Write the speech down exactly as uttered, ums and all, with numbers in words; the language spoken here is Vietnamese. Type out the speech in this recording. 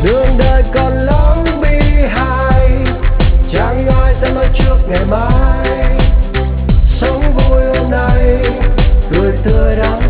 đường đời còn lắm bi hài, chẳng ai dám nói trước ngày mai. Sống vui hôm nay, cười tươi đắng